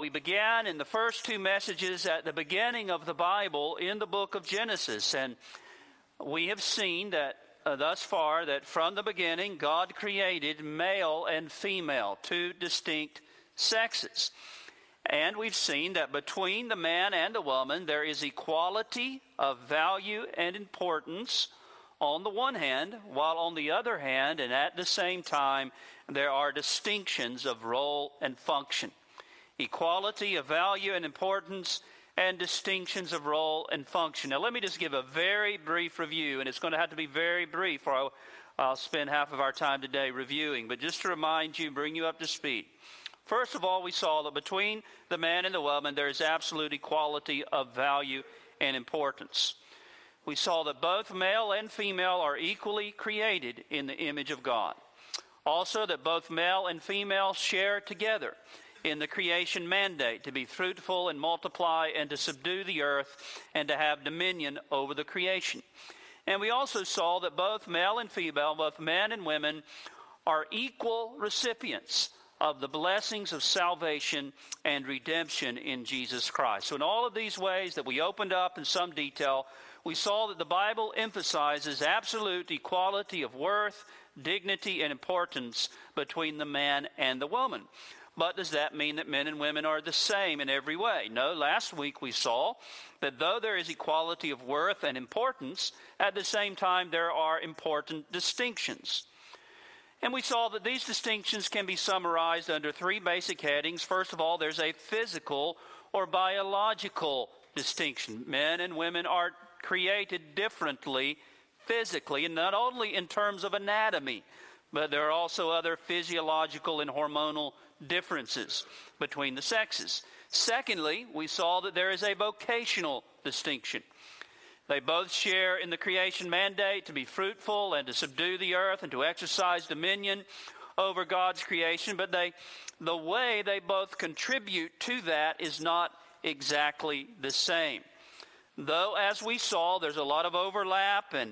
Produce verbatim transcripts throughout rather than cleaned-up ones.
we began in the first two messages at the beginning of the Bible in the book of Genesis. And we have seen that uh, thus far that from the beginning God created male and female, two distinct sexes. And we've seen that between the man and the woman there is equality of value and importance on the one hand, while on the other hand, and at the same time, there are distinctions of role and function. Equality of value and importance and distinctions of role and function. Now let me just give a very brief review, and it's going to have to be very brief or I'll, I'll spend half of our time today reviewing. But just to remind you, bring you up to speed. First of all, we saw that between the man and the woman there is absolute equality of value and importance. We saw that both male and female are equally created in the image of God. Also that both male and female share together in the creation mandate to be fruitful and multiply and to subdue the earth and to have dominion over the creation. And we also saw that both male and female, both men and women, are equal recipients of the blessings of salvation and redemption in Jesus Christ. So in all of these ways that we opened up in some detail, we saw that the Bible emphasizes absolute equality of worth, dignity, and importance between the man and the woman. But does that mean that men and women are the same in every way? No, last week we saw that though there is equality of worth and importance, at the same time there are important distinctions. And we saw that these distinctions can be summarized under three basic headings. First of all, there's a physical or biological distinction. Men and women are created differently physically, and not only in terms of anatomy, but there are also other physiological and hormonal differences between the sexes. Secondly, we saw that there is a vocational distinction. They both share in the creation mandate to be fruitful and to subdue the earth and to exercise dominion over God's creation, but they, the way they both contribute to that is not exactly the same. Though, as we saw, there's a lot of overlap, and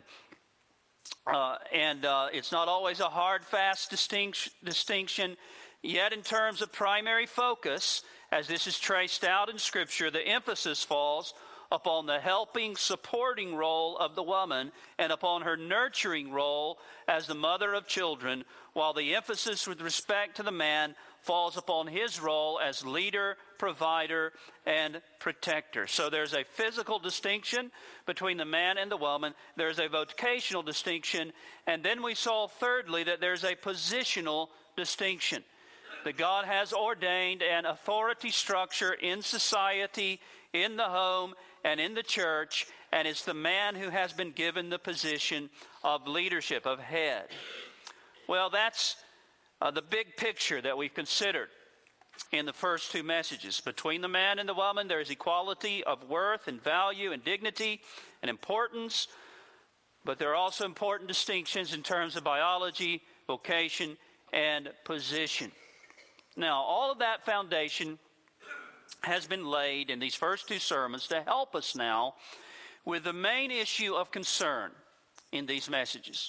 uh, and uh, it's not always a hard, fast distinction, distinction. Yet in terms of primary focus, as this is traced out in Scripture, the emphasis falls upon the helping, supporting role of the woman and upon her nurturing role as the mother of children, while the emphasis with respect to the man falls upon his role as leader, provider, and protector. So there's a physical distinction between the man and the woman. There's a vocational distinction. And then we saw, thirdly, that there's a positional distinction. That God has ordained an authority structure in society, in the home, and in the church, and it's the man who has been given the position of leadership, of head. Well, that's uh, the big picture that we've considered in the first two messages. Between the man and the woman, there is equality of worth and value and dignity and importance, but there are also important distinctions in terms of biology, vocation, and position. Now, all of that foundation has been laid in these first two sermons to help us now with the main issue of concern in these messages.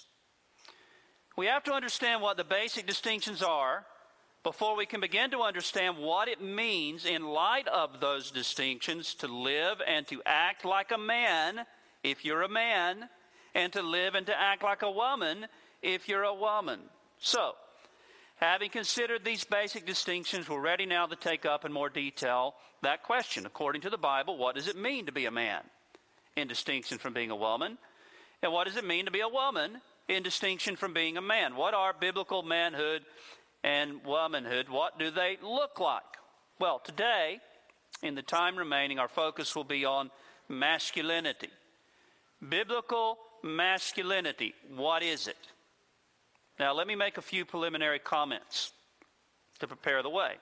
We have to understand what the basic distinctions are before we can begin to understand what it means in light of those distinctions to live and to act like a man if you're a man, and to live and to act like a woman if you're a woman. So, having considered these basic distinctions, we're ready now to take up in more detail that question. According to the Bible, what does it mean to be a man in distinction from being a woman? And what does it mean to be a woman in distinction from being a man? What are biblical manhood and womanhood? What do they look like? Well, today, in the time remaining, our focus will be on masculinity. Biblical masculinity. What is it? Now, let me make a few preliminary comments to prepare the way.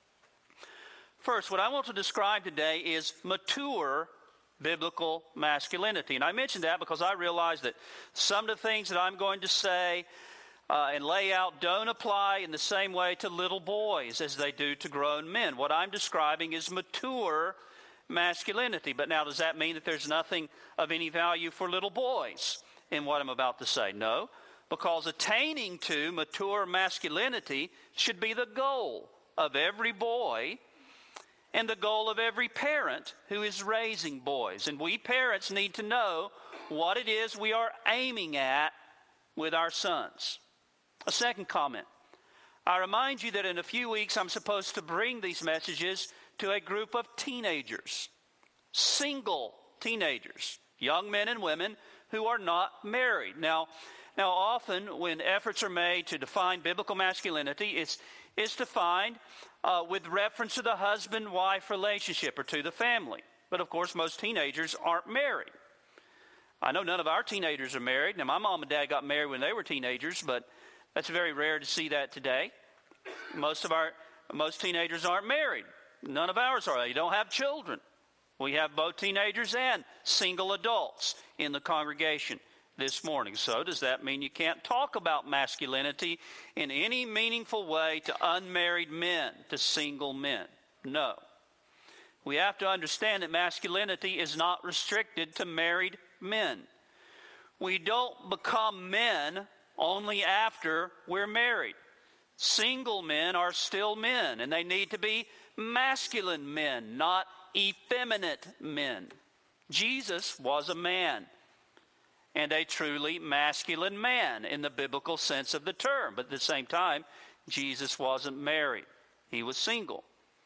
First, what I want to describe today is mature biblical masculinity. And I mention that because I realize that some of the things that I'm going to say uh, and lay out don't apply in the same way to little boys as they do to grown men. What I'm describing is mature masculinity. But now, does that mean that there's nothing of any value for little boys in what I'm about to say? No. Because attaining to mature masculinity should be the goal of every boy and the goal of every parent who is raising boys. And we parents need to know what it is we are aiming at with our sons. A second comment. I remind you that in a few weeks I'm supposed to bring these messages to a group of teenagers, single teenagers, young men and women who are not married. Now, now often when efforts are made to define biblical masculinity, it's, it's defined uh, with reference to the husband-wife relationship or to the family. But of course, most teenagers aren't married. I know none of our teenagers are married. Now, my mom and dad got married when they were teenagers, but that's very rare to see that today. Most of our, most teenagers aren't married. None of ours are. They don't have children. We have both teenagers and single adults in the congregation this morning. So does that mean you can't talk about masculinity in any meaningful way to unmarried men, to single men? No. We have to understand that masculinity is not restricted to married men. We don't become men only after we're married. Single men are still men, and they need to be masculine men, not effeminate men. Jesus was a man, and a truly masculine man in the biblical sense of the term. But at the same time, Jesus wasn't married. He was single.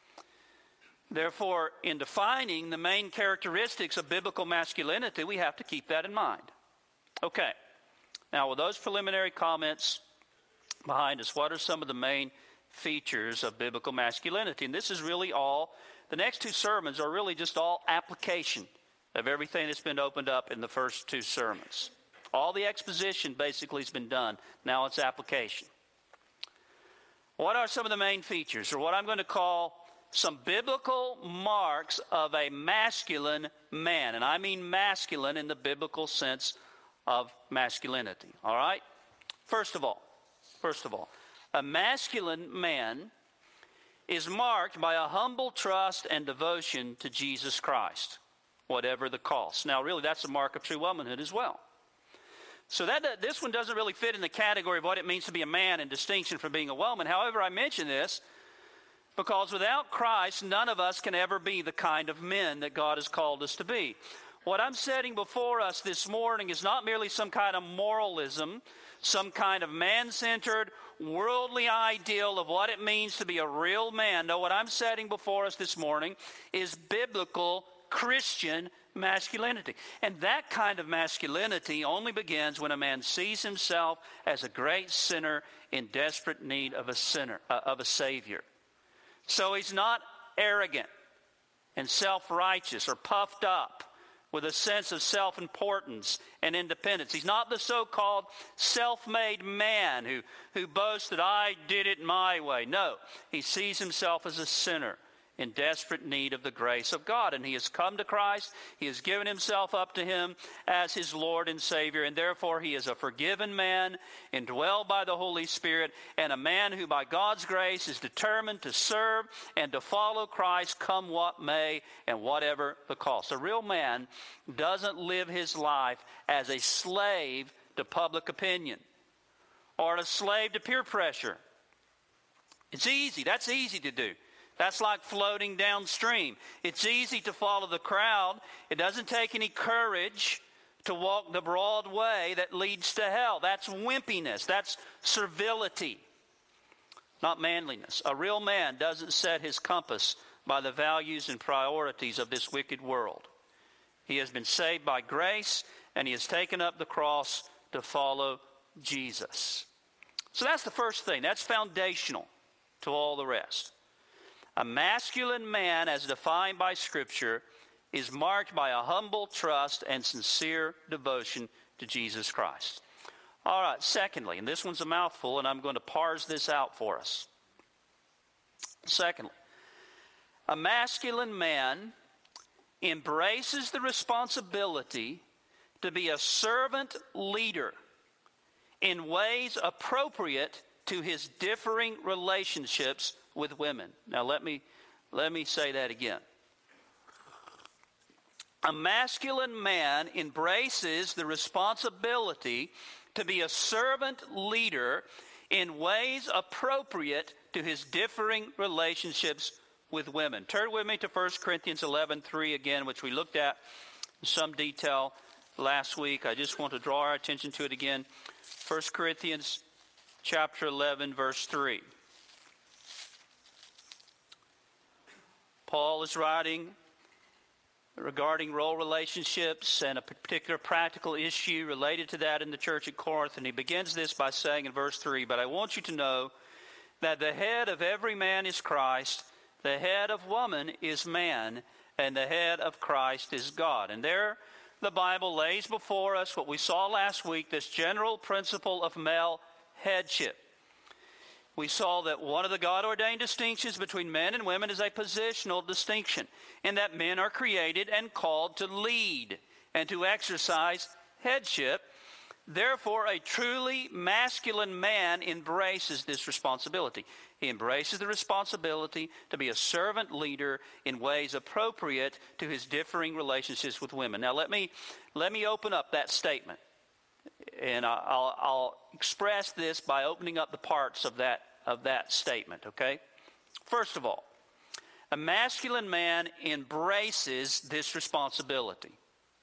Therefore, in defining the main characteristics of biblical masculinity, we have to keep that in mind. Okay. Now, with those preliminary comments behind us, what are some of the main features of biblical masculinity? And this is really all, the next two sermons are really just all application of everything that's been opened up in the first two sermons. All the exposition basically has been done. Now it's application. What are some of the main features, or what I'm going to call some biblical marks of a masculine man? And I mean masculine in the biblical sense of masculinity. All right? First of all, first of all, a masculine man is marked by a humble trust and devotion to Jesus Christ, whatever the cost. Now, really, that's a mark of true womanhood as well. So that this one doesn't really fit in the category of what it means to be a man in distinction from being a woman. However, I mention this because without Christ, none of us can ever be the kind of men that God has called us to be. What I'm setting before us this morning is not merely some kind of moralism, some kind of man-centered, worldly ideal of what it means to be a real man. No, what I'm setting before us this morning is biblical Christian masculinity. And that kind of masculinity only begins when a man sees himself as a great sinner in desperate need of a sinner, uh, of a Savior. So he's not arrogant and self-righteous or puffed up with a sense of self-importance and independence. He's not the so-called self-made man who, who boasts that I did it my way. No, he sees himself as a sinner in desperate need of the grace of God. And he has come to Christ. He has given himself up to him as his Lord and Savior. And therefore he is a forgiven man, indwelled by the Holy Spirit, and a man who by God's grace is determined to serve and to follow Christ come what may and whatever the cost. A real man doesn't live his life as a slave to public opinion or a slave to peer pressure. It's easy. That's easy to do. That's like floating downstream. It's easy to follow the crowd. It doesn't take any courage to walk the broad way that leads to hell. That's wimpiness. That's servility, not manliness. A real man doesn't set his compass by the values and priorities of this wicked world. He has been saved by grace, and he has taken up the cross to follow Jesus. So that's the first thing. That's foundational to all the rest. A masculine man, as defined by Scripture, is marked by a humble trust and sincere devotion to Jesus Christ. All right, secondly, and this one's a mouthful, and I'm going to parse this out for us. Secondly, a masculine man embraces the responsibility to be a servant leader in ways appropriate to his differing relationships with women. Now let me let me say that again. A masculine man embraces the responsibility to be a servant leader in ways appropriate to his differing relationships with women. Turn with me to First Corinthians eleven three again, which we looked at in some detail last week. I just want to draw our attention to it again. First Corinthians chapter eleven, verse three. Paul is writing regarding role relationships and a particular practical issue related to that in the church at Corinth. And he begins this by saying in verse three, "But I want you to know that the head of every man is Christ, the head of woman is man, and the head of Christ is God." And there the Bible lays before us what we saw last week, this general principle of male headship. We saw that one of the God-ordained distinctions between men and women is a positional distinction, in that men are created and called to lead and to exercise headship. Therefore, a truly masculine man embraces this responsibility. He embraces the responsibility to be a servant leader in ways appropriate to his differing relationships with women. Now, let me let me open up that statement, and I'll, I'll express this by opening up the parts of that of that statement. Okay, first of all, a masculine man embraces this responsibility.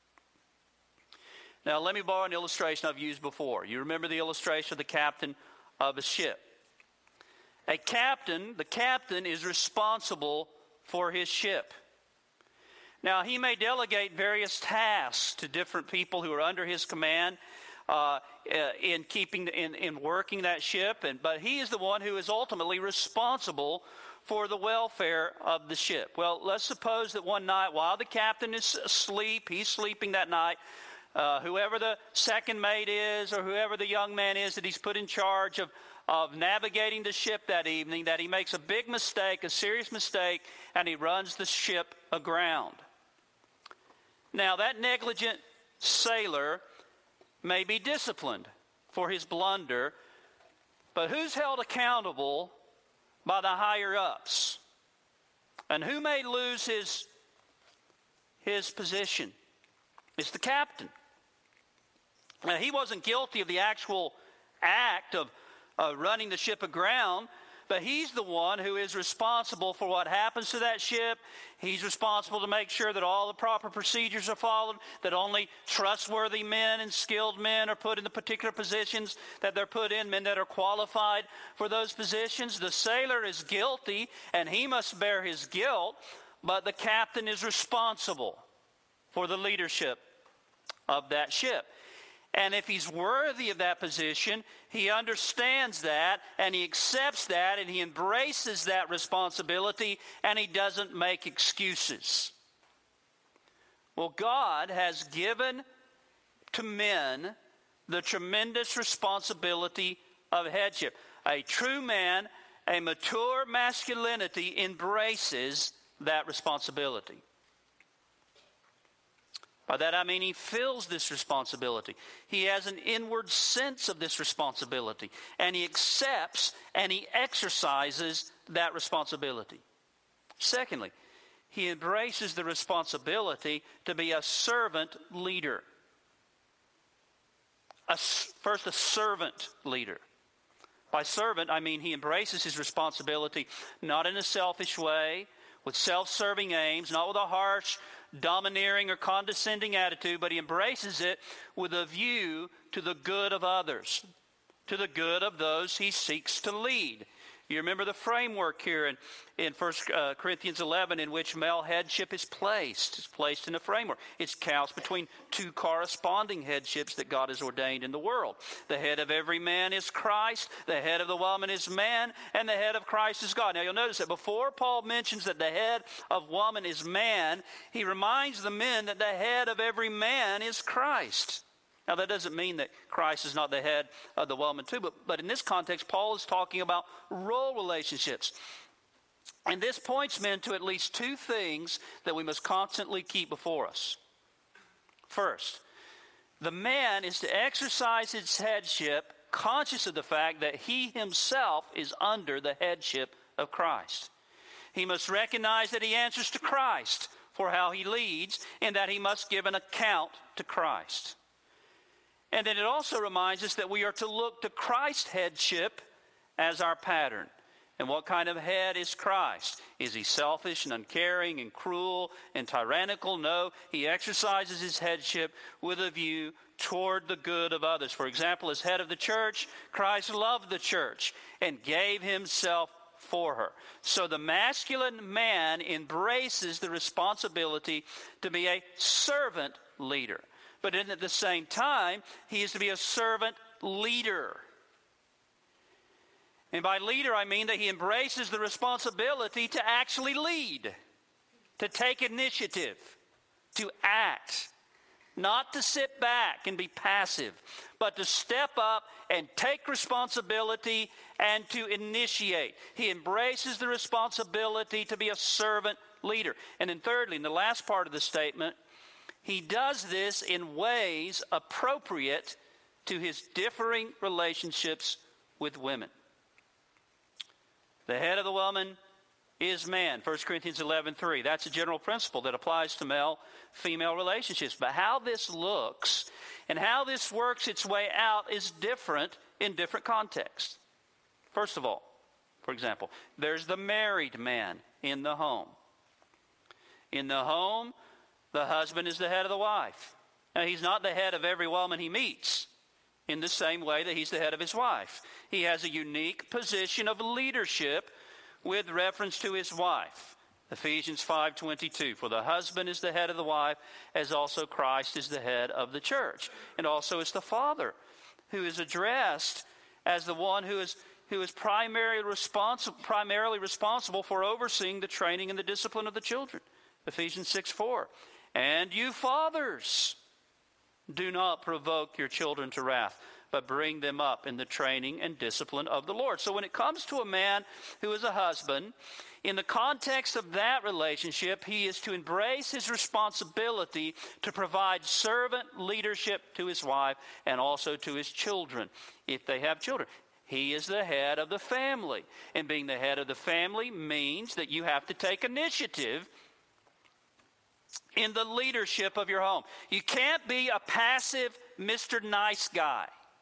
Now, let me borrow an illustration I've used before. You remember the illustration of the captain of a ship. A captain, the captain is responsible for his ship. Now, he may delegate various tasks to different people who are under his command uh, in keeping, in, in working that ship, and but he is the one who is ultimately responsible for the welfare of the ship. Well, let's suppose that one night while the captain is asleep, he's sleeping that night, Uh, whoever the second mate is, or whoever the young man is that he's put in charge of, of navigating the ship that evening, that he makes a big mistake, a serious mistake, and he runs the ship aground. Now, that negligent sailor may be disciplined for his blunder, but who's held accountable by the higher-ups? And who may lose his, his position? It's the captain. Now, he wasn't guilty of the actual act of uh, running the ship aground, but he's the one who is responsible for what happens to that ship. He's responsible to make sure that all the proper procedures are followed, that only trustworthy men and skilled men are put in the particular positions that they're put in, men that are qualified for those positions. The sailor is guilty, and he must bear his guilt, but the captain is responsible for the leadership of that ship. And if he's worthy of that position, he understands that, and he accepts that, and he embraces that responsibility, and he doesn't make excuses. Well, God has given to men the tremendous responsibility of headship. A true man, a mature masculinity embraces that responsibility. By that I mean he feels this responsibility. He has an inward sense of this responsibility. And he accepts and he exercises that responsibility. Secondly, he embraces the responsibility to be a servant leader. A, first, a servant leader. By servant, I mean he embraces his responsibility not in a selfish way, with self-serving aims, not with a harsh, domineering or condescending attitude, but he embraces it with a view to the good of others, to the good of those he seeks to lead. You remember the framework here in, in First Corinthians eleven in which male headship is placed. It's placed in a framework. It's cast between two corresponding headships that God has ordained in the world. The head of every man is Christ, the head of the woman is man, and the head of Christ is God. Now you'll notice that before Paul mentions that the head of woman is man, he reminds the men that the head of every man is Christ. Now, that doesn't mean that Christ is not the head of the woman too, but, but in this context, Paul is talking about role relationships. And this points men to at least two things that we must constantly keep before us. First, the man is to exercise his headship conscious of the fact that he himself is under the headship of Christ. He must recognize that he answers to Christ for how he leads, and that he must give an account to Christ. And then it also reminds us that we are to look to Christ's headship as our pattern. And what kind of head is Christ? Is he selfish and uncaring and cruel and tyrannical? No, he exercises his headship with a view toward the good of others. For example, as head of the church, Christ loved the church and gave himself for her. So the masculine man embraces the responsibility to be a servant leader. But at the same time, he is to be a servant leader. And by leader, I mean that he embraces the responsibility to actually lead, to take initiative, to act, not to sit back and be passive, but to step up and take responsibility and to initiate. He embraces the responsibility to be a servant leader. And then thirdly, in the last part of the statement, he does this in ways appropriate to his differing relationships with women. The head of the woman is man, First Corinthians eleven three. That's a general principle that applies to male-female relationships. But how this looks and how this works its way out is different in different contexts. First of all, for example, there's the married man in the home. In the home, the husband is the head of the wife. Now, he's not the head of every woman he meets, in the same way that he's the head of his wife. He has a unique position of leadership with reference to his wife. Ephesians five twenty-two, for the husband is the head of the wife, as also Christ is the head of the church. And also it's the father who is addressed as the one who is, who is primarily, responsi- primarily responsible for overseeing the training and the discipline of the children. Ephesians six four, and you fathers, do not provoke your children to wrath, but bring them up in the training and discipline of the Lord. So when it comes to a man who is a husband, in the context of that relationship, he is to embrace his responsibility to provide servant leadership to his wife and also to his children, if they have children. He is the head of the family. And being the head of the family means that you have to take initiative in the leadership of your home. You can't be a passive Mister Nice Guy.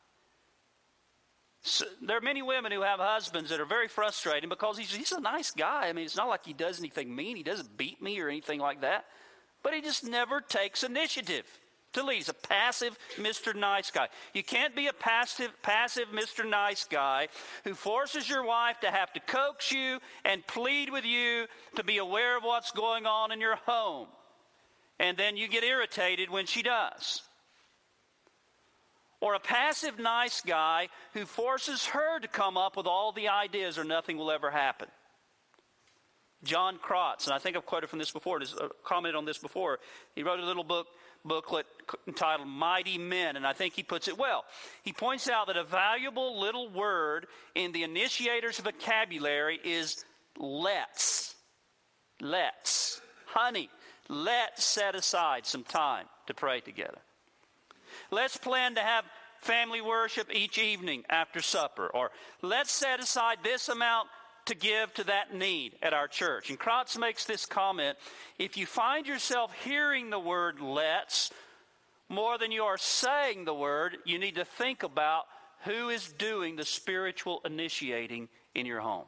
So, there are many women who have husbands that are very frustrating because he's, he's a nice guy. I mean, it's not like he does anything mean. He doesn't beat me or anything like that. But he just never takes initiative to lead. He's a passive Mister Nice Guy. You can't be a passive, passive Mister Nice Guy who forces your wife to have to coax you and plead with you to be aware of what's going on in your home. And then you get irritated when she does. Or a passive nice guy who forces her to come up with all the ideas or nothing will ever happen. John Krotz, and I think I've quoted from this before, just commented on this before. He wrote a little book booklet entitled Mighty Men, and I think he puts it well. He points out that a valuable little word in the initiator's vocabulary is let's. Let's. Honey, let's set aside some time to pray together. Let's plan to have family worship each evening after supper. Or let's set aside this amount to give to that need at our church. And Krotz makes this comment: if you find yourself hearing the word let's more than you are saying the word, you need to think about who is doing the spiritual initiating in your home.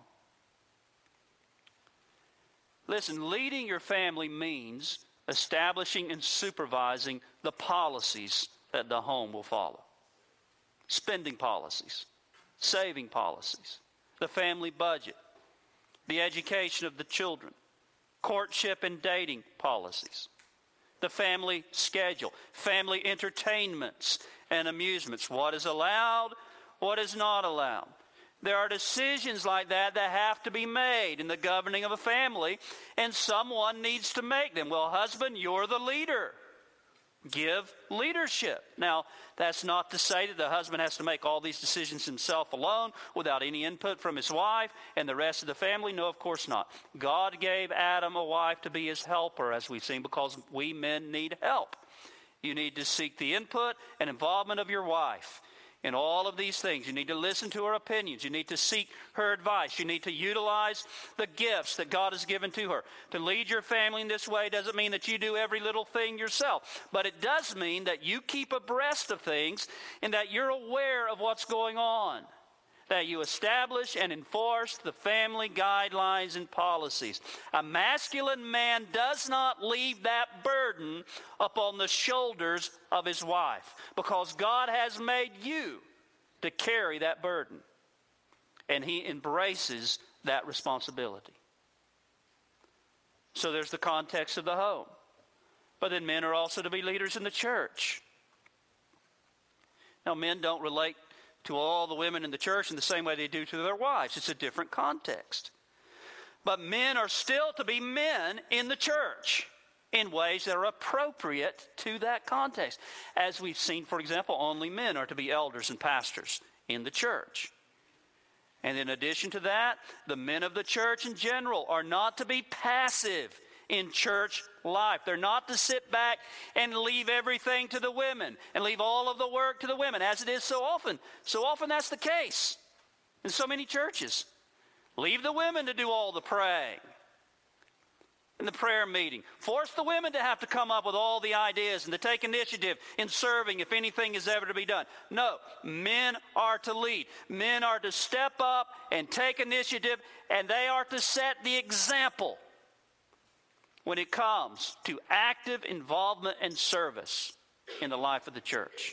Listen, leading your family means establishing and supervising the policies that the home will follow. Spending policies, saving policies, the family budget, the education of the children, courtship and dating policies, the family schedule, family entertainments and amusements, what is allowed, what is not allowed. There are decisions like that that have to be made in the governing of a family, and someone needs to make them. Well, husband, you're the leader. Give leadership. Now, that's not to say that the husband has to make all these decisions himself alone without any input from his wife and the rest of the family. No, of course not. God gave Adam a wife to be his helper, as we've seen, because we men need help. You need to seek the input and involvement of your wife in all of these things. You need to listen to her opinions. You need to seek her advice. You need to utilize the gifts that God has given to her. To lead your family in this way doesn't mean that you do every little thing yourself, but it does mean that you keep abreast of things and that you're aware of what's going on. that you establish and enforce the family guidelines and policies. A masculine man does not leave that burden upon the shoulders of his wife, because God has made you to carry that burden, and he embraces that responsibility. So there's the context of the home. But then men are also to be leaders in the church. Now, men don't relate to all the women in the church in the same way they do to their wives. It's a different context. But men are still to be men in the church in ways that are appropriate to that context. As we've seen, for example, only men are to be elders and pastors in the church. And in addition to that, the men of the church in general are not to be passive in church life. They're not to sit back and leave everything to the women and leave all of the work to the women, as it is so often. So often that's the case in so many churches. Leave the women to do all the praying in the prayer meeting. Force the women to have to come up with all the ideas and to take initiative in serving if anything is ever to be done. No, men are to lead. Men are to step up and take initiative, and they are to set the example when it comes to active involvement and service in the life of the church.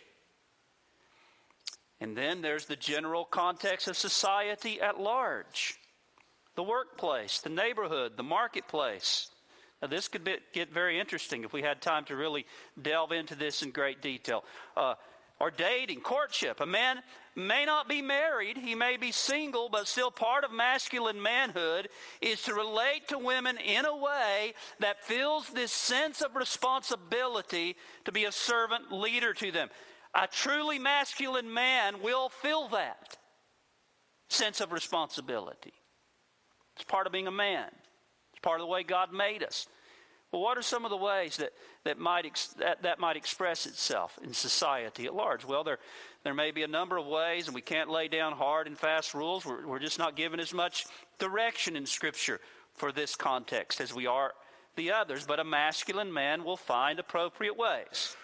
And then there's the general context of society at large. The workplace, the neighborhood, the marketplace. Now, this could be, get very interesting if we had time to really delve into this in great detail. Uh, or dating, courtship. A man may not be married, he may be single, but still part of masculine manhood is to relate to women in a way that feels this sense of responsibility to be a servant leader to them. A truly masculine man will feel that sense of responsibility. It's part of being a man. It's part of the way God made us. Well, what are some of the ways that, that, might, ex, that, that might express itself in society at large? Well, there, there may be a number of ways, and we can't lay down hard and fast rules. We're, we're just not given as much direction in Scripture for this context as we are the others. But a masculine man will find appropriate ways.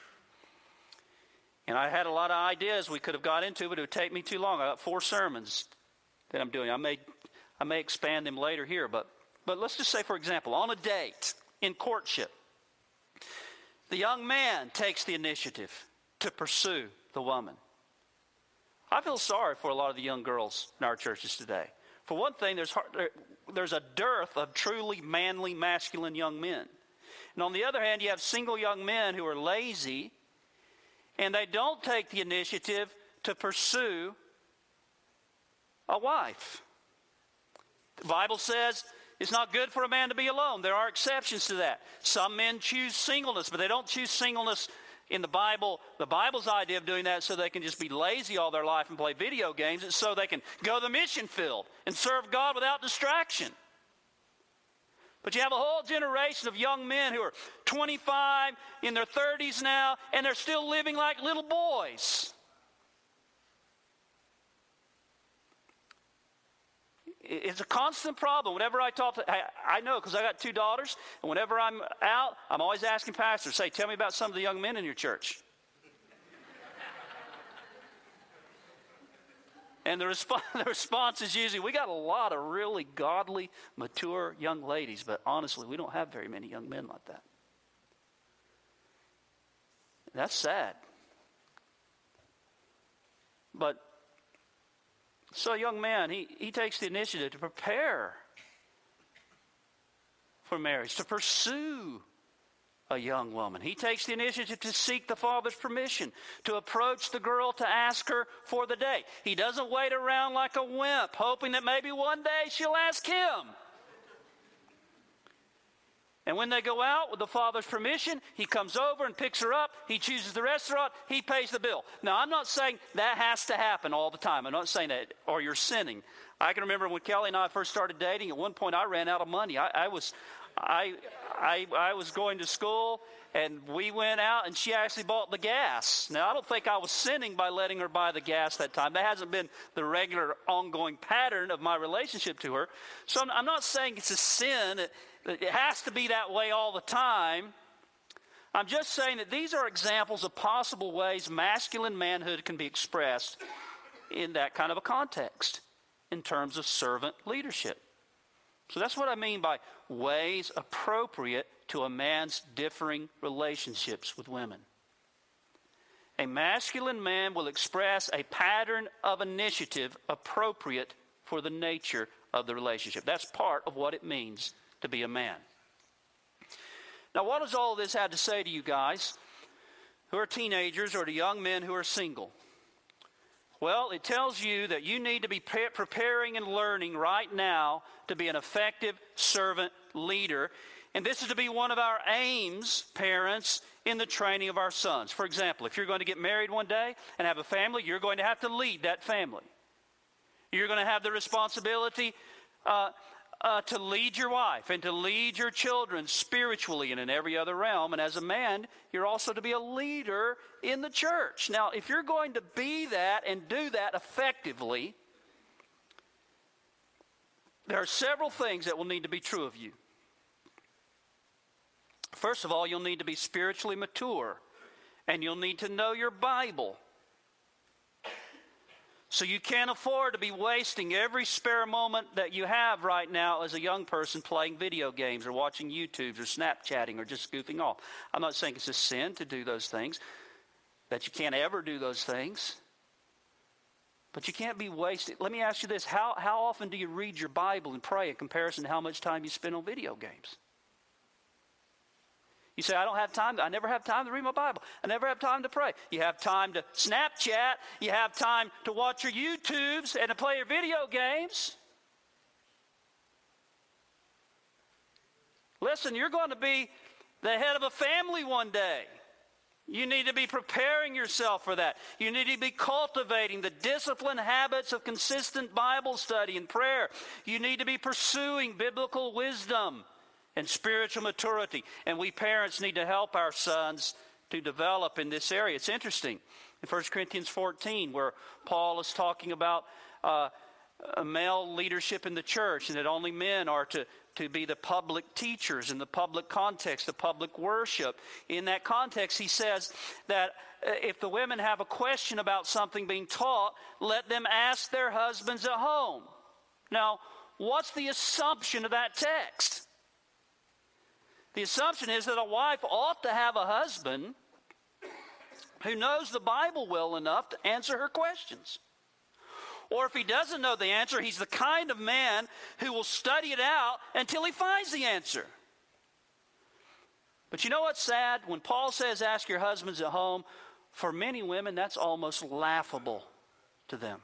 And I had a lot of ideas we could have got into, but it would take me too long. I got four sermons that I'm doing. I may, I may expand them later here, but, but let's just say, for example, on a date, in courtship, the young man takes the initiative to pursue the woman. I feel sorry for a lot of the young girls in our churches today. For one thing, there's, there's a dearth of truly manly, masculine young men. And on the other hand, you have single young men who are lazy, and they don't take the initiative to pursue a wife. The Bible says it's not good for a man to be alone. There are exceptions to that. Some men choose singleness, but they don't choose singleness in the Bible. The Bible's idea of doing that so they can just be lazy all their life and play video games. It's so they can go to the mission field and serve God without distraction. But you have a whole generation of young men who are twenty-five, in their thirties now, and they're still living like little boys. It's a constant problem. Whenever I talk to, I, I know because I got two daughters, and whenever I'm out, I'm always asking pastors, say, tell me about some of the young men in your church. And the, resp- the response is usually, we got a lot of really godly, mature young ladies, but honestly, we don't have very many young men like that. That's sad. But so a young man, he, he takes the initiative to prepare for marriage, to pursue a young woman. He takes the initiative to seek the father's permission, to approach the girl to ask her for the date. He doesn't wait around like a wimp, hoping that maybe one day she'll ask him. And when they go out with the father's permission, he comes over and picks her up. He chooses the restaurant. He pays the bill. Now, I'm not saying that has to happen all the time. I'm not saying that, or you're sinning. I can remember when Kelly and I first started dating, at one point I ran out of money. I, I was I, I, I was going to school, and we went out, and she actually bought the gas. Now, I don't think I was sinning by letting her buy the gas that time. That hasn't been the regular ongoing pattern of my relationship to her. So I'm, I'm not saying it's a sin. It, it has to be that way all the time. I'm just saying that these are examples of possible ways masculine manhood can be expressed in that kind of a context in terms of servant leadership. So that's what I mean by ways appropriate to a man's differing relationships with women. A masculine man will express a pattern of initiative appropriate for the nature of the relationship. That's part of what it means to be a man. Now, what does all of this have to say to you guys who are teenagers or to young men who are single? Well, it tells you that you need to be pre- preparing and learning right now to be an effective servant leader. And this is to be one of our aims, parents, in the training of our sons. For example, if you're going to get married one day and have a family, you're going to have to lead that family. You're going to have the responsibility uh, uh, to lead your wife and to lead your children spiritually and in every other realm. And as a man, you're also to be a leader in the church. Now, if you're going to be that and do that effectively, there are several things that will need to be true of you. First of all, you'll need to be spiritually mature, and you'll need to know your Bible. So you can't afford to be wasting every spare moment that you have right now as a young person playing video games or watching YouTube or Snapchatting or just goofing off. I'm not saying it's a sin to do those things, that you can't ever do those things. But you can't be wasting. Let me ask you this. How, how often do you read your Bible and pray in comparison to how much time you spend on video games? You say, I don't have time. I never have time to read my Bible. I never have time to pray. You have time to Snapchat. You have time to watch your YouTubes and to play your video games. Listen, you're going to be the head of a family one day. You need to be preparing yourself for that. You need to be cultivating the disciplined habits of consistent Bible study and prayer. You need to be pursuing biblical wisdom and spiritual maturity. And we parents need to help our sons to develop in this area. It's interesting. In First Corinthians fourteen, where Paul is talking about uh, a male leadership in the church, and that only men are to, to be the public teachers in the public context, the public worship. In that context, he says that if the women have a question about something being taught, let them ask their husbands at home. Now, what's the assumption of that text? The assumption is that a wife ought to have a husband who knows the Bible well enough to answer her questions. Or if he doesn't know the answer, he's the kind of man who will study it out until he finds the answer. But you know what's sad? When Paul says, ask your husbands at home, for many women, that's almost laughable to them.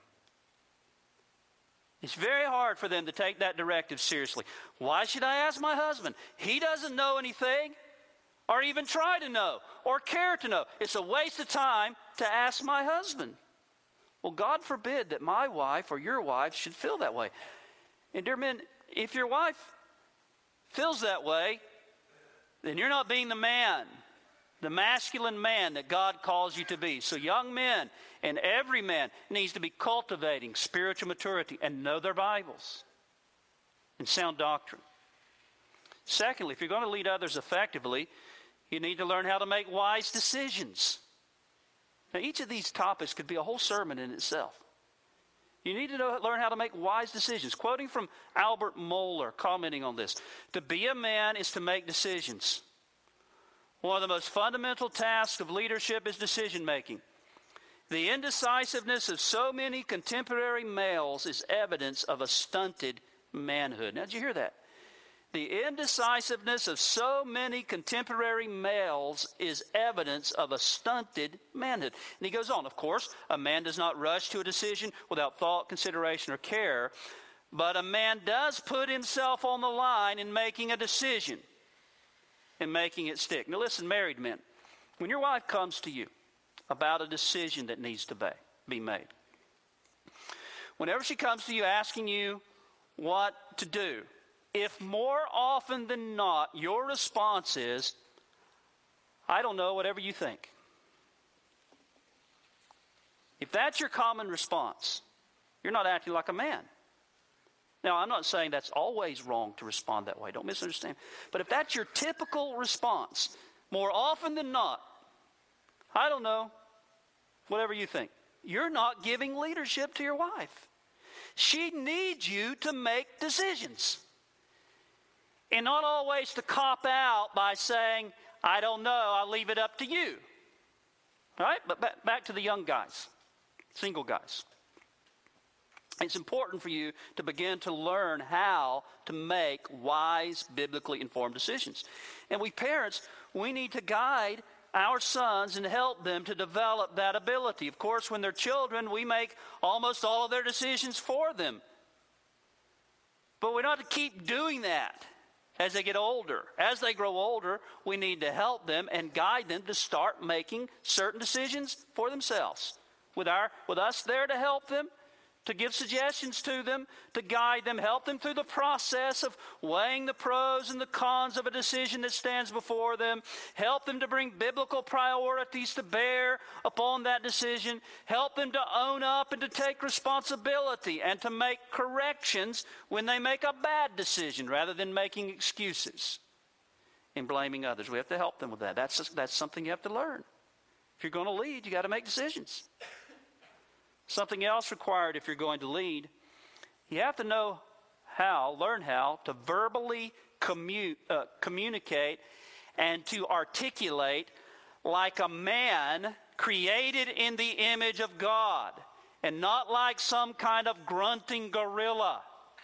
It's very hard for them to take that directive seriously. Why should I ask my husband? He doesn't know anything, or even try to know, or care to know. It's a waste of time to ask my husband. Well, God forbid that my wife or your wife should feel that way. And dear men, if your wife feels that way, then you're not being the man, the masculine man that God calls you to be. So young men and every man needs to be cultivating spiritual maturity and know their Bibles and sound doctrine. Secondly, if you're going to lead others effectively, you need to learn how to make wise decisions. Now, each of these topics could be a whole sermon in itself. You need to know, learn how to make wise decisions. Quoting from Albert Mohler, commenting on this, to be a man is to make decisions. One of the most fundamental tasks of leadership is decision making. The indecisiveness of so many contemporary males is evidence of a stunted manhood. Now, did you hear that? The indecisiveness of so many contemporary males is evidence of a stunted manhood. And he goes on, of course, a man does not rush to a decision without thought, consideration, or care, but a man does put himself on the line in making a decision and making it stick. Now listen, married men, when your wife comes to you about a decision that needs to be made, whenever she comes to you asking you what to do, if more often than not your response is, I don't know, whatever you think. If that's your common response, you're not acting like a man. Now, I'm not saying that's always wrong to respond that way. Don't misunderstand. But if that's your typical response, more often than not, I don't know, whatever you think, you're not giving leadership to your wife. She needs you to make decisions. And not always to cop out by saying, I don't know, I'll leave it up to you. All right? But back, back to the young guys, single guys. It's important for you to begin to learn how to make wise, biblically informed decisions. And we parents, we need to guide our sons and help them to develop that ability. Of course, when they're children, we make almost all of their decisions for them. But we don't have to keep doing that as they get older. As they grow older, we need to help them and guide them to start making certain decisions for themselves. With our, with us there to help them, to give suggestions to them, to guide them, help them through the process of weighing the pros and the cons of a decision that stands before them, help them to bring biblical priorities to bear upon that decision, help them to own up and to take responsibility and to make corrections when they make a bad decision rather than making excuses and blaming others. We have to help them with that. That's, that's something you have to learn. If you're going to lead, you got to make decisions. Something else required if you're going to lead, you have to know how, learn how to verbally commu- uh, communicate and to articulate like a man created in the image of God and not like some kind of grunting gorilla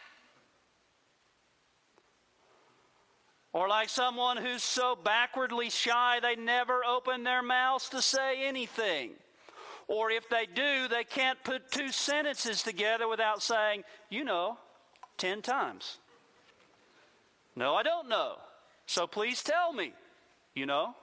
or like someone who's so backwardly shy they never open their mouths to say anything. Or if they do, they can't put two sentences together without saying, you know, ten times. No, I don't know. So please tell me, you know.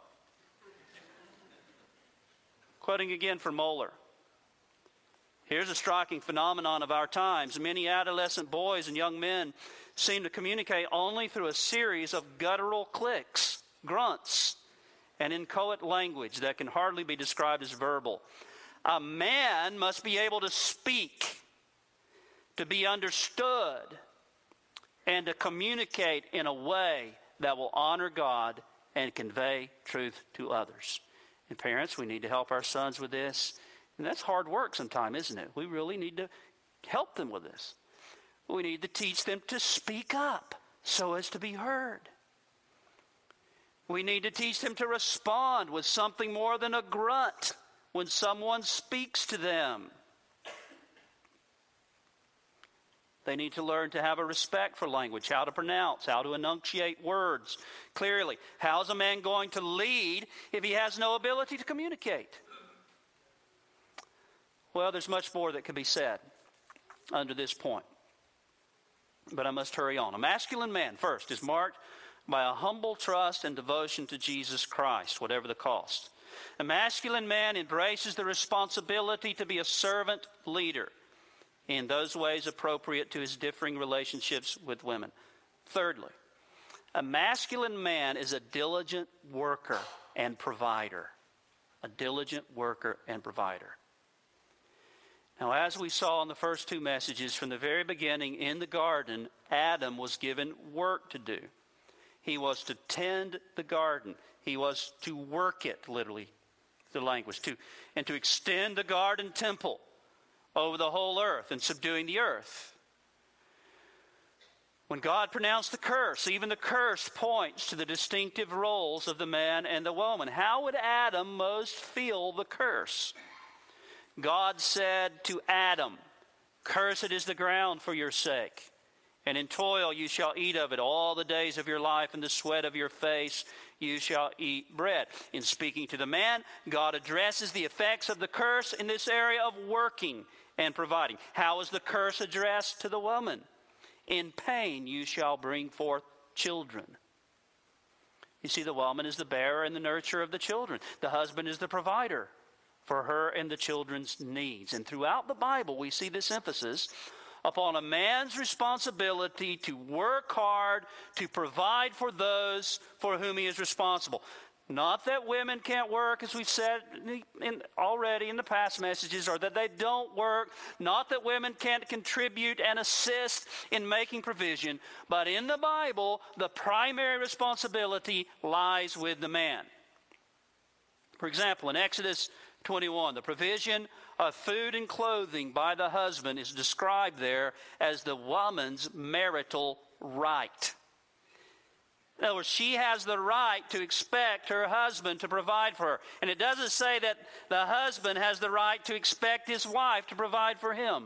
Quoting again from Moeller. Here's a striking phenomenon of our times. Many adolescent boys and young men seem to communicate only through a series of guttural clicks, grunts, and inchoate language that can hardly be described as verbal. A man must be able to speak, to be understood, and to communicate in a way that will honor God and convey truth to others. And parents, we need to help our sons with this. And that's hard work sometimes, isn't it? We really need to help them with this. We need to teach them to speak up so as to be heard. We need to teach them to respond with something more than a grunt when someone speaks to them. They need to learn to have a respect for language, how to pronounce, how to enunciate words clearly. How is a man going to lead if he has no ability to communicate? Well, there's much more that could be said under this point, but I must hurry on. A masculine man, first, is marked by a humble trust and devotion to Jesus Christ, whatever the cost. A masculine man embraces the responsibility to be a servant leader in those ways appropriate to his differing relationships with women. Thirdly, a masculine man is a diligent worker and provider. A diligent worker and provider. Now, as we saw in the first two messages, from the very beginning in the garden, Adam was given work to do. He was to tend the garden. He was to work it, literally, the language, to, and to extend the garden temple over the whole earth and subduing the earth. When God pronounced the curse, even the curse points to the distinctive roles of the man and the woman. How would Adam most feel the curse? God said to Adam, "Cursed is the ground for your sake, and in toil you shall eat of it all the days of your life, and the sweat of your face you shall eat bread." In speaking to the man, God addresses the effects of the curse in this area of working and providing. How is the curse addressed to the woman? In pain you shall bring forth children. You see, the woman is the bearer and the nurturer of the children. The husband is the provider for her and the children's needs. And throughout the Bible, we see this emphasis upon a man's responsibility to work hard, to provide for those for whom he is responsible. Not that women can't work, as we've said in, already in the past messages, or that they don't work. Not that women can't contribute and assist in making provision. But in the Bible, the primary responsibility lies with the man. For example, in Exodus twenty-one. The provision of food and clothing by the husband is described there as the woman's marital right. In other words, she has the right to expect her husband to provide for her. And it doesn't say that the husband has the right to expect his wife to provide for him.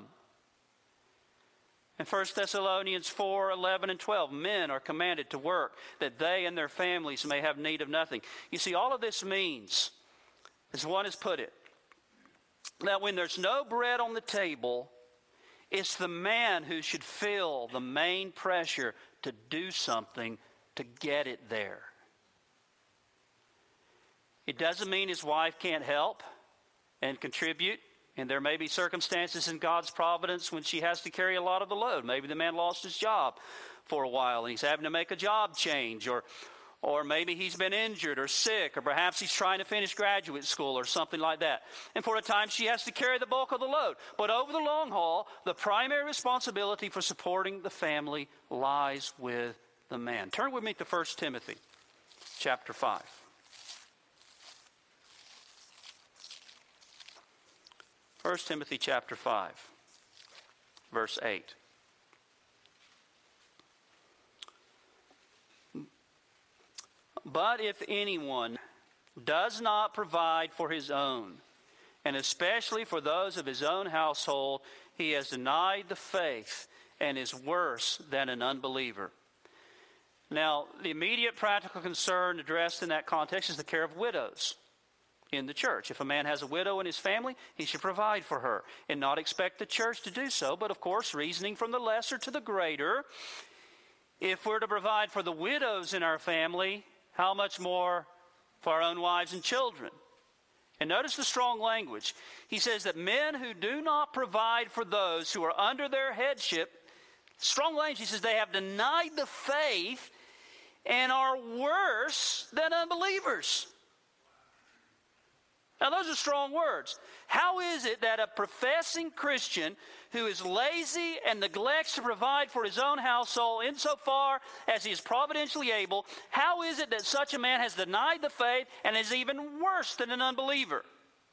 In First Thessalonians four, eleven and twelve, men are commanded to work that they and their families may have need of nothing. You see, all of this means, as one has put it, that when there's no bread on the table, it's the man who should feel the main pressure to do something to get it there. It doesn't mean his wife can't help and contribute. And there may be circumstances in God's providence when she has to carry a lot of the load. Maybe the man lost his job for a while and he's having to make a job change. Or, or maybe he's been injured or sick. Or perhaps he's trying to finish graduate school or something like that. And for a time she has to carry the bulk of the load. But over the long haul, the primary responsibility for supporting the family lies with the man. Turn with me to First Timothy chapter five. First Timothy chapter five, verse eight. But if anyone does not provide for his own, and especially for those of his own household, he has denied the faith and is worse than an unbeliever. Now, the immediate practical concern addressed in that context is the care of widows in the church. If a man has a widow in his family, he should provide for her and not expect the church to do so. But of course, reasoning from the lesser to the greater, if we're to provide for the widows in our family, how much more for our own wives and children? And notice the strong language. He says that men who do not provide for those who are under their headship, strong language, he says they have denied the faith and are worse than unbelievers. Now, those are strong words. How is it that a professing Christian who is lazy and neglects to provide for his own household insofar as he is providentially able, how is it that such a man has denied the faith and is even worse than an unbeliever?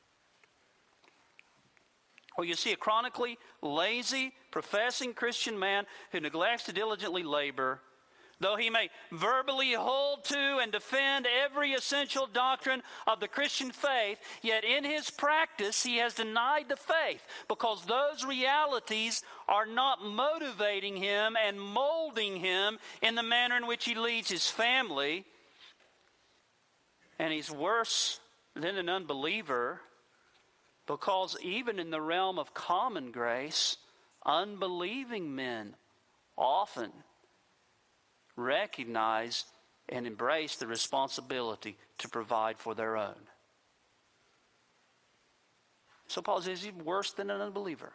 Well, you see a chronically lazy, professing Christian man who neglects to diligently labor, though he may verbally hold to and defend every essential doctrine of the Christian faith, yet in his practice he has denied the faith because those realities are not motivating him and molding him in the manner in which he leads his family. And he's worse than an unbeliever because even in the realm of common grace, unbelieving men often recognize and embrace the responsibility to provide for their own. So Paul says he's worse than an unbeliever.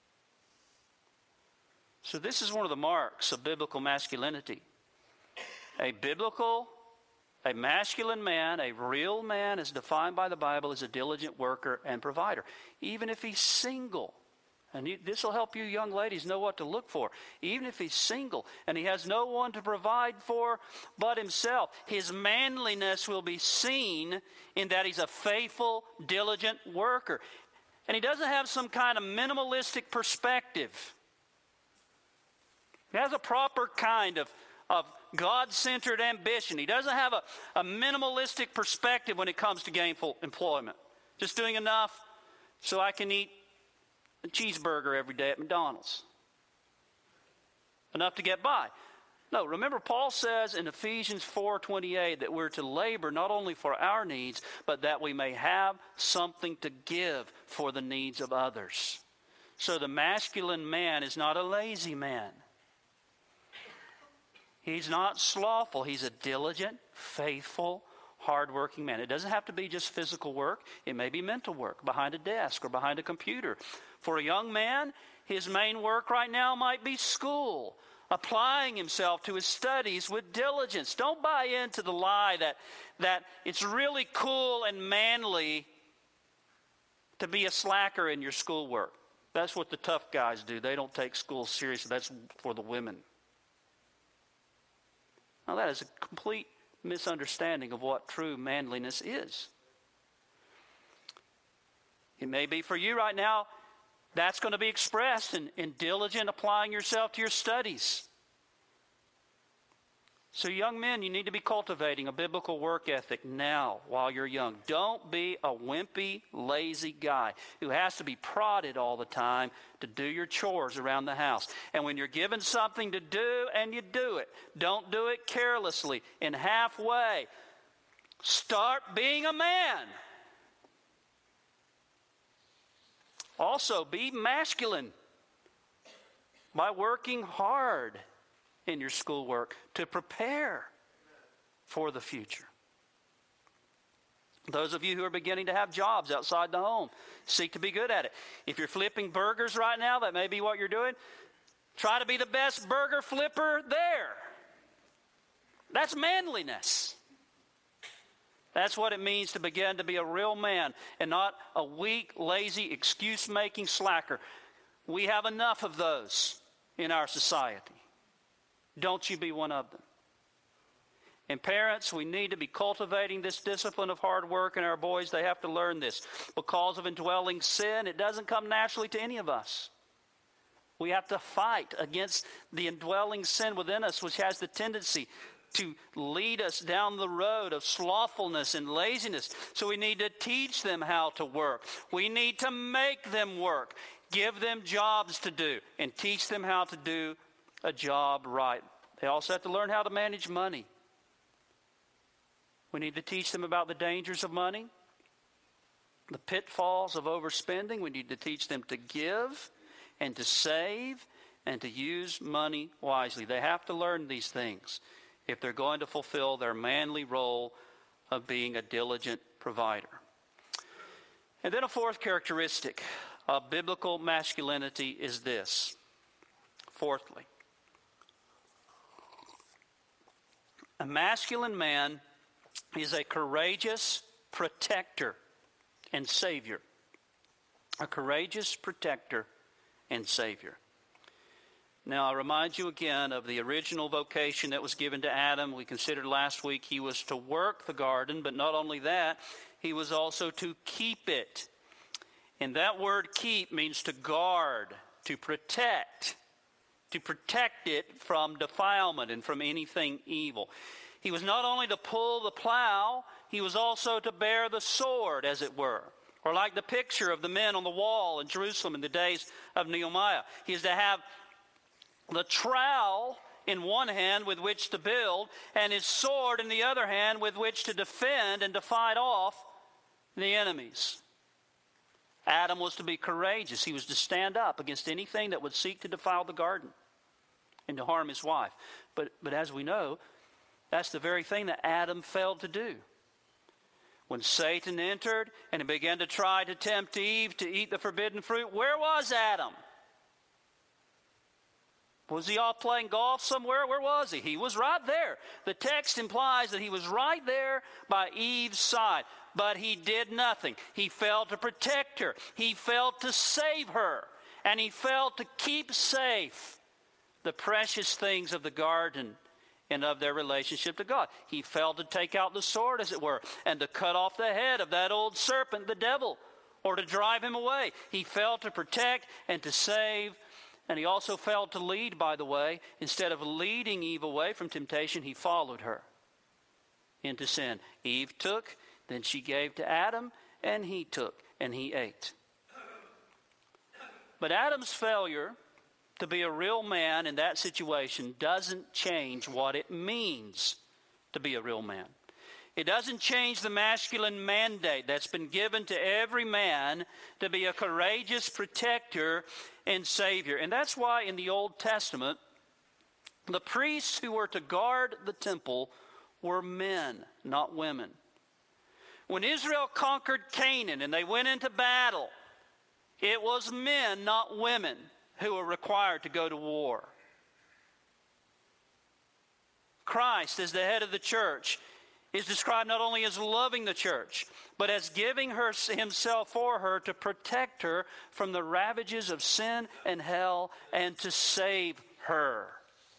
So this is one of the marks of biblical masculinity. A biblical, a masculine man, a real man as defined by the Bible, is a diligent worker and provider. Even if he's single. And this will help you young ladies know what to look for. Even if he's single and he has no one to provide for but himself, his manliness will be seen in that he's a faithful, diligent worker. And he doesn't have some kind of minimalistic perspective. He has a proper kind of, of God-centered ambition. He doesn't have a, a minimalistic perspective when it comes to gainful employment. Just doing enough so I can eat a cheeseburger every day at McDonald's. Enough to get by. No, remember Paul says in Ephesians four twenty-eight that we're to labor not only for our needs, but that we may have something to give for the needs of others. So the masculine man is not a lazy man. He's not slothful. He's a diligent, faithful, hardworking man. It doesn't have to be just physical work. It may be mental work behind a desk or behind a computer. For a young man, his main work right now might be school, applying himself to his studies with diligence. Don't buy into the lie that, that it's really cool and manly to be a slacker in your schoolwork. That's what the tough guys do. They don't take school seriously. That's for the women. Now, that is a complete misunderstanding of what true manliness is. It may be for you right now, that's going to be expressed in, in diligent applying yourself to your studies. So young men, you need to be cultivating a biblical work ethic now while you're young. Don't be a wimpy, lazy guy who has to be prodded all the time to do your chores around the house. And when you're given something to do and you do it, don't do it carelessly and halfway. Start being a man. Also, be masculine by working hard in your schoolwork to prepare for the future. Those of you who are beginning to have jobs outside the home, seek to be good at it. If you're flipping burgers right now, that may be what you're doing. Try to be the best burger flipper there. That's manliness. That's what it means to begin to be a real man and not a weak, lazy, excuse-making slacker. We have enough of those in our society. Don't you be one of them. And parents, we need to be cultivating this discipline of hard work in our boys. They have to learn this. Because of indwelling sin, it doesn't come naturally to any of us. We have to fight against the indwelling sin within us, which has the tendency to lead us down the road of slothfulness and laziness. So we need to teach them how to work. We need to make them work. Give them jobs to do and teach them how to do a job right. They also have to learn how to manage money. We need to teach them about the dangers of money, the pitfalls of overspending. We need to teach them to give and to save and to use money wisely. They have to learn these things if they're going to fulfill their manly role of being a diligent provider. And then a fourth characteristic of biblical masculinity is this. Fourthly, a masculine man is a courageous protector and savior. A courageous protector and savior. Now, I remind you again of the original vocation that was given to Adam. We considered last week he was to work the garden, but not only that, he was also to keep it. And that word keep means to guard, to protect, to protect it from defilement and from anything evil. He was not only to pull the plow, he was also to bear the sword, as it were. Or like the picture of the men on the wall in Jerusalem in the days of Nehemiah. He is to have the trowel in one hand with which to build, and his sword in the other hand with which to defend and to fight off the enemies. Adam was to be courageous. He was to stand up against anything that would seek to defile the garden and to harm his wife. But, but as we know, that's the very thing that Adam failed to do. When Satan entered and began to try to tempt Eve to eat the forbidden fruit, where was Adam? Was he off playing golf somewhere? Where was he? He was right there. The text implies that he was right there by Eve's side. But he did nothing. He failed to protect her. He failed to save her. And he failed to keep safe the precious things of the garden and of their relationship to God. He failed to take out the sword, as it were, and to cut off the head of that old serpent, the devil, or to drive him away. He failed to protect and to save. And he also failed to lead, by the way. Instead of leading Eve away from temptation, he followed her into sin. Eve took, then she gave to Adam, and he took, and he ate. But Adam's failure to be a real man in that situation doesn't change what it means to be a real man. It doesn't change the masculine mandate that's been given to every man to be a courageous protector and savior. And that's why in the Old Testament, the priests who were to guard the temple were men, not women. When Israel conquered Canaan and they went into battle, it was men, not women, who were required to go to war. Christ, as the head of the church, is described not only as loving the church, but as giving her himself for her to protect her from the ravages of sin and hell and to save her.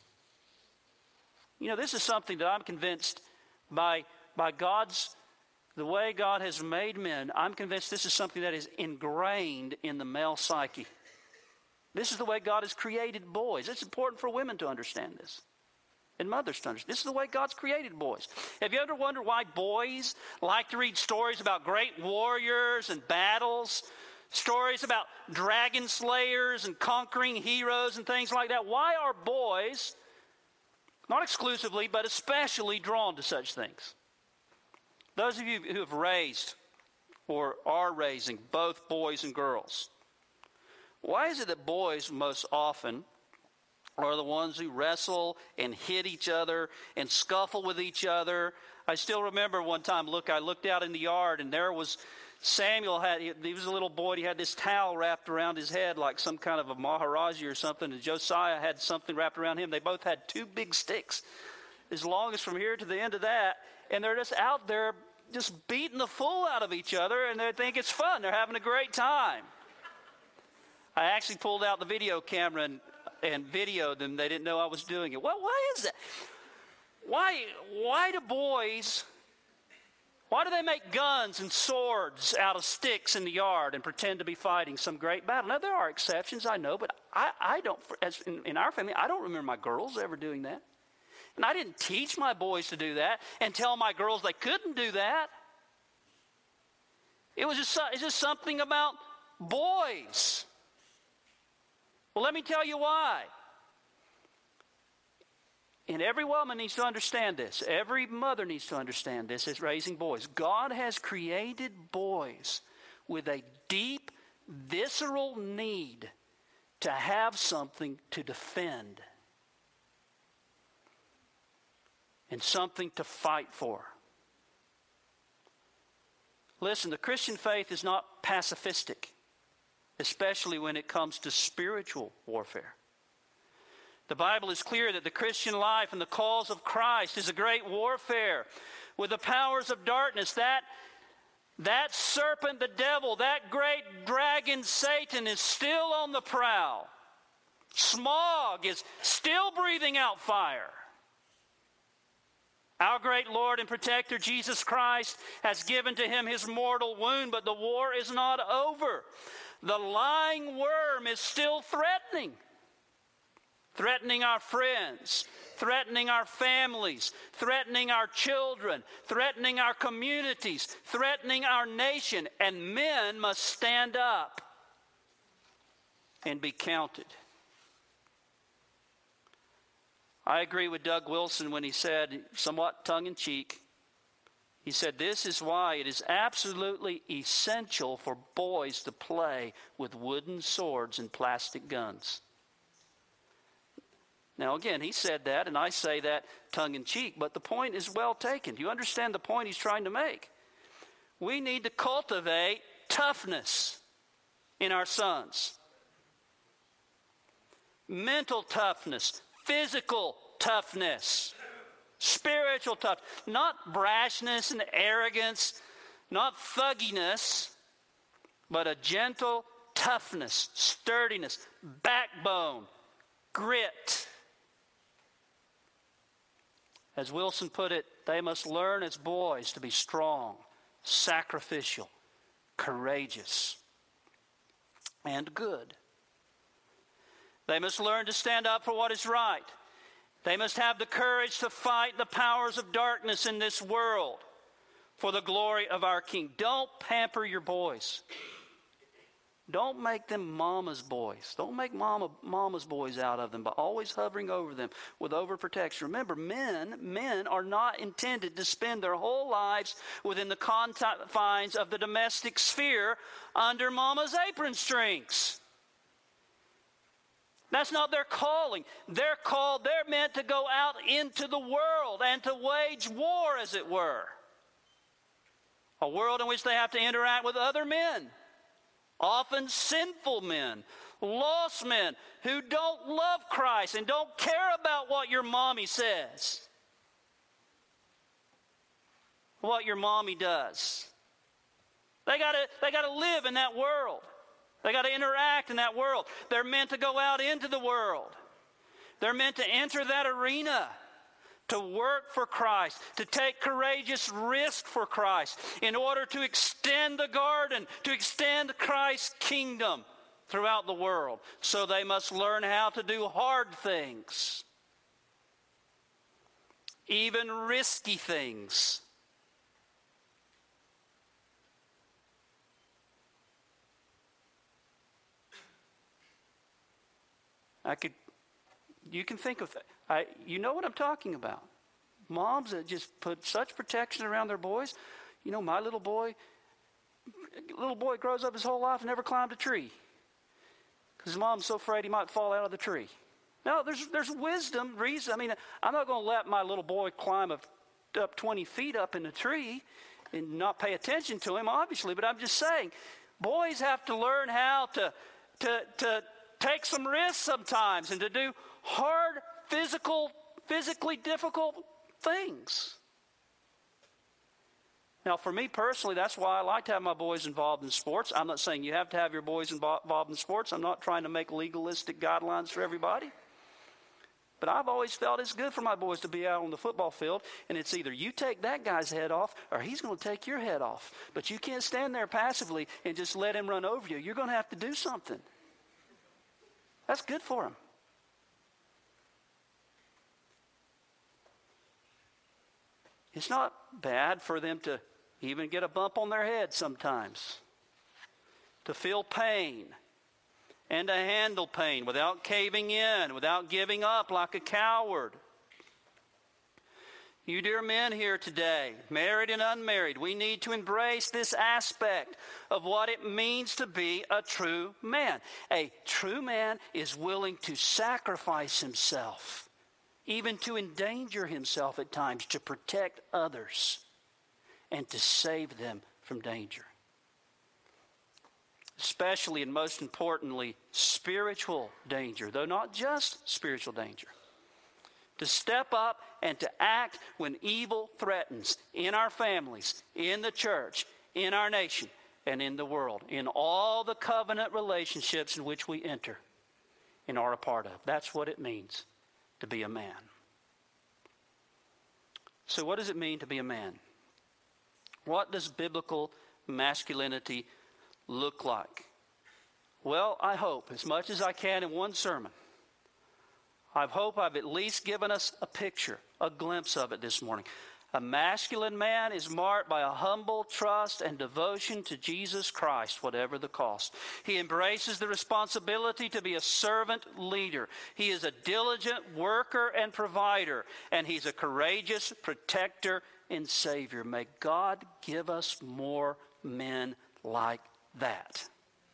You know, this is something that I'm convinced by, by God's The way God has made men, I'm convinced this is something that is ingrained in the male psyche. This is the way God has created boys. It's important for women to understand this. And mothers to understand. This is the way God's created boys. Have you ever wondered why boys like to read stories about great warriors and battles? Stories about dragon slayers and conquering heroes and things like that? Why are boys, not exclusively, but especially drawn to such things? Those of you who have raised or are raising both boys and girls, why is it that boys most often are the ones who wrestle and hit each other and scuffle with each other? I still remember one time, look, I looked out in the yard and there was Samuel. Had he, he was a little boy. He had this towel wrapped around his head like some kind of a Maharaji or something. And Josiah had something wrapped around him. They both had two big sticks, as long as from here to the end of that. And they're just out there just beating the fool out of each other, and they think it's fun. They're having a great time. I actually pulled out the video camera and, and videoed them. They didn't know I was doing it. Well, why is that? Why, why do boys, why do they make guns and swords out of sticks in the yard and pretend to be fighting some great battle? Now, there are exceptions, I know, but I, I don't, as in, in our family, I don't remember my girls ever doing that. And I didn't teach my boys to do that and tell my girls they couldn't do that. It was just, it's just something about boys. Well, let me tell you why. And every woman needs to understand this. Every mother needs to understand this as raising boys. God has created boys with a deep, visceral need to have something to defend. And something to fight for. Listen, the Christian faith is not pacifistic, especially when it comes to spiritual warfare. The Bible is clear that the Christian life and the cause of Christ is a great warfare with the powers of darkness. That, that serpent, the devil, that great dragon, Satan, is still on the prowl. Smog is still breathing out fire. Our great Lord and Protector, Jesus Christ, has given to him his mortal wound, but the war is not over. The lying worm is still threatening. Threatening our friends, threatening our families, threatening our children, threatening our communities, threatening our nation. And men must stand up and be counted. I agree with Doug Wilson when he said, somewhat tongue-in-cheek, he said, this is why it is absolutely essential for boys to play with wooden swords and plastic guns. Now, again, he said that, and I say that tongue-in-cheek, but the point is well taken. Do you understand the point he's trying to make? We need to cultivate toughness in our sons. Mental toughness. Physical toughness, spiritual toughness, not brashness and arrogance, not thugginess, but a gentle toughness, sturdiness, backbone, grit. As Wilson put it, they must learn as boys to be strong, sacrificial, courageous, and good. They must learn to stand up for what is right. They must have the courage to fight the powers of darkness in this world for the glory of our King. Don't pamper your boys. Don't make them mama's boys. Don't make mama, mama's boys out of them by always hovering over them with overprotection. Remember, men, men are not intended to spend their whole lives within the confines of the domestic sphere under mama's apron strings. That's not their calling. They're called, they're meant to go out into the world and to wage war, as it were. A world in which they have to interact with other men, often sinful men, lost men who don't love Christ and don't care about what your mommy says, what your mommy does. They gotta, they gotta live in that world. They got to interact in that world. They're meant to go out into the world. They're meant to enter that arena to work for Christ, to take courageous risk for Christ, in order to extend the garden, to extend Christ's kingdom throughout the world. So they must learn how to do hard things, even risky things. I could, you can think of that. I, you know what I'm talking about. Moms that just put such protection around their boys. You know, my little boy, little boy grows up his whole life and never climbed a tree, because his mom's so afraid he might fall out of the tree. No, there's there's wisdom, reason. I mean, I'm not going to let my little boy climb up, up twenty feet up in a tree and not pay attention to him, obviously. But I'm just saying, boys have to learn how to to to take some risks sometimes and to do hard, physical, physically difficult things. Now, for me personally, that's why I like to have my boys involved in sports. I'm not saying you have to have your boys involved in sports. I'm not trying to make legalistic guidelines for everybody. But I've always felt it's good for my boys to be out on the football field, and it's either you take that guy's head off or he's going to take your head off. But you can't stand there passively and just let him run over you. You're going to have to do something. That's good for them. It's not bad for them to even get a bump on their head sometimes, to feel pain and to handle pain without caving in, without giving up like a coward. You dear men here today, married and unmarried, we need to embrace this aspect of what it means to be a true man. A true man is willing to sacrifice himself, even to endanger himself at times, to protect others and to save them from danger. Especially and most importantly, spiritual danger, though not just spiritual danger. To step up and to act when evil threatens in our families, in the church, in our nation, and in the world, in all the covenant relationships in which we enter and are a part of. That's what it means to be a man. So what does it mean to be a man? What does biblical masculinity look like? Well, I hope, as much as I can in one sermon, I hope I've at least given us a picture, a glimpse of it this morning. A masculine man is marked by a humble trust and devotion to Jesus Christ, whatever the cost. He embraces the responsibility to be a servant leader. He is a diligent worker and provider, and he's a courageous protector and savior. May God give us more men like that.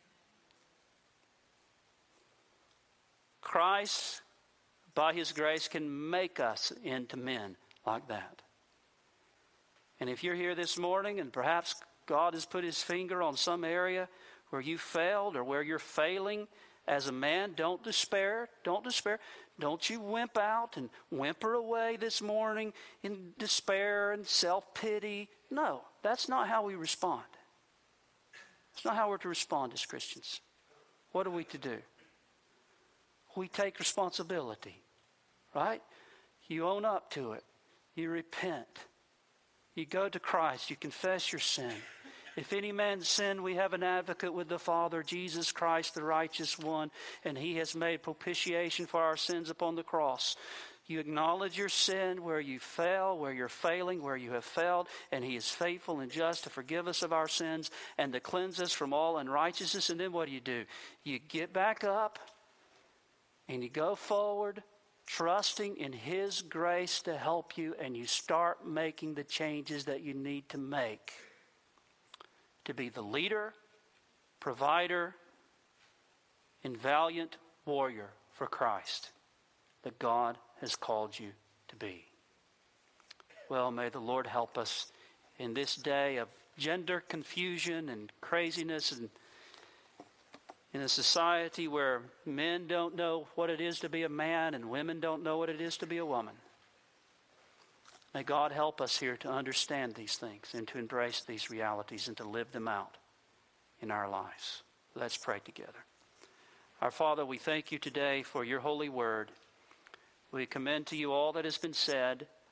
Christ, by his grace, can make us into men like that. And if you're here this morning and perhaps God has put his finger on some area where you failed or where you're failing as a man, don't despair. Don't despair. Don't you wimp out and whimper away this morning in despair and self-pity. No, that's not how we respond. It's not how we're to respond as Christians. What are we to do? We take responsibility, right? You own up to it. You repent. You go to Christ. You confess your sin. If any man sin, we have an advocate with the Father, Jesus Christ, the righteous one, and he has made propitiation for our sins upon the cross. You acknowledge your sin where you fail, where you're failing, where you have failed, and he is faithful and just to forgive us of our sins and to cleanse us from all unrighteousness. And then what do you do? You get back up and you go forward, trusting in his grace to help you, and you start making the changes that you need to make to be the leader, provider, and valiant warrior for Christ that God has called you to be. Well, may the Lord help us in this day of gender confusion and craziness, and in a society where men don't know what it is to be a man and women don't know what it is to be a woman. May God help us here to understand these things and to embrace these realities and to live them out in our lives. Let's pray together. Our Father, we thank you today for your holy word. We commend to you all that has been said,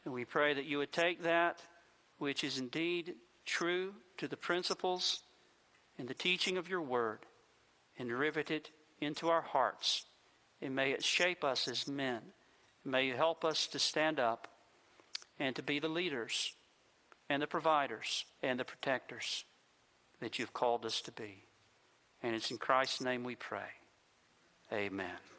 And we pray that you would take that which is indeed true to the principles and the teaching of your word and rivet it into our hearts. And may it shape us as men. May you help us to stand up and to be the leaders and the providers and the protectors that you've called us to be. And it's in Christ's name we pray. Amen.